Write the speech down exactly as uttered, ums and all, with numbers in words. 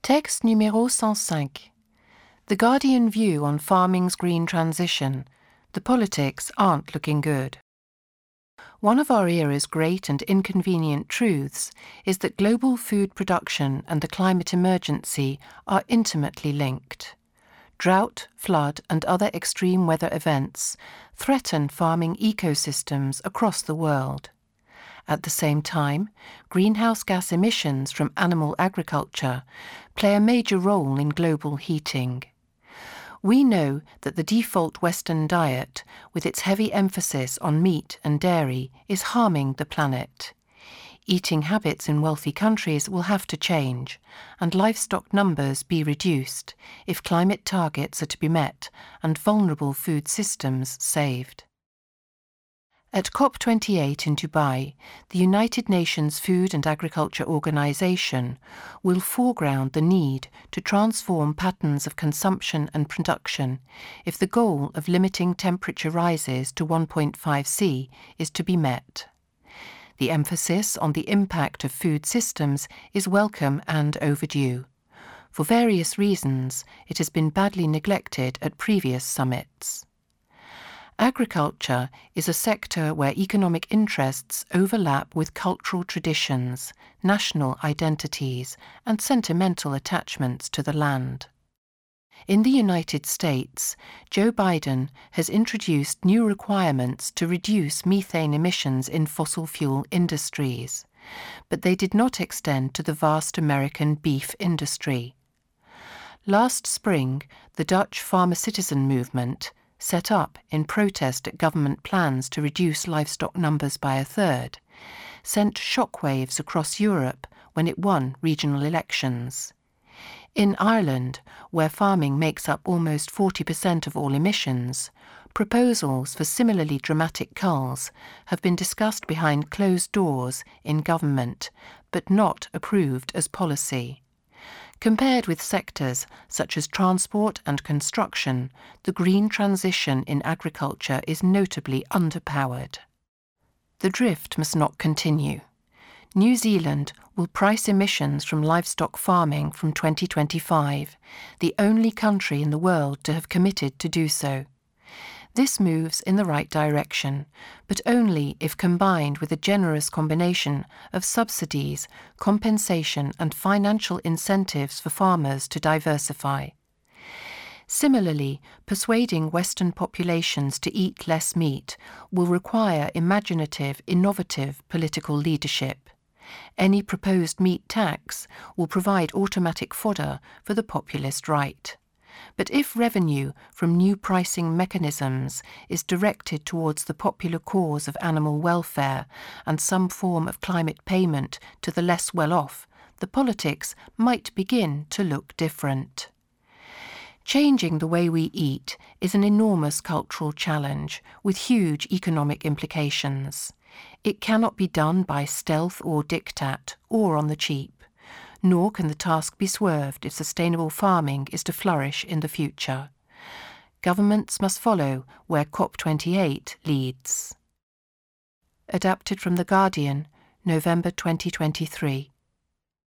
Texte numéro cent cinq. The Guardian view on farming's green transition. The politics aren't looking good. One of our era's great and inconvenient truths is that global food production and the climate emergency are intimately linked. Drought, flood, and other extreme weather events threaten farming ecosystems across the world. At the same time, greenhouse gas emissions from animal agriculture play a major role in global heating. We know that the default Western diet, with its heavy emphasis on meat and dairy, is harming the planet. Eating habits in wealthy countries will have to change, and livestock numbers be reduced if climate targets are to be met and vulnerable food systems saved. At COP twenty-eight in Dubai, the United Nations Food and Agriculture Organization will foreground the need to transform patterns of consumption and production if the goal of limiting temperature rises to one point five C is to be met. The emphasis on the impact of food systems is welcome and overdue. For various reasons, it has been badly neglected at previous summits. Agriculture is a sector where economic interests overlap with cultural traditions, national identities, and sentimental attachments to the land. In the United States, Joe Biden has introduced new requirements to reduce methane emissions in fossil fuel industries, but they did not extend to the vast American beef industry. Last spring, the Dutch farmer citizen movement, set up in protest at government plans to reduce livestock numbers by a third, sent shockwaves across Europe when it won regional elections. In Ireland, where farming makes up almost forty percent of all emissions, proposals for similarly dramatic culls have been discussed behind closed doors in government, but not approved as policy. Compared with sectors such as transport and construction, the green transition in agriculture is notably underpowered. The drift must not continue. New Zealand will price emissions from livestock farming from twenty twenty-five, the only country in the world to have committed to do so. This moves in the right direction, but only if combined with a generous combination of subsidies, compensation, and financial incentives for farmers to diversify. Similarly, persuading Western populations to eat less meat will require imaginative, innovative political leadership. Any proposed meat tax will provide automatic fodder for the populist right. But if revenue from new pricing mechanisms is directed towards the popular cause of animal welfare and some form of climate payment to the less well-off, the politics might begin to look different. Changing the way we eat is an enormous cultural challenge with huge economic implications. It cannot be done by stealth or diktat or on the cheap. Nor can the task be swerved if sustainable farming is to flourish in the future. Governments must follow where COP twenty-eight leads. Adapted from The Guardian, November twenty twenty-three.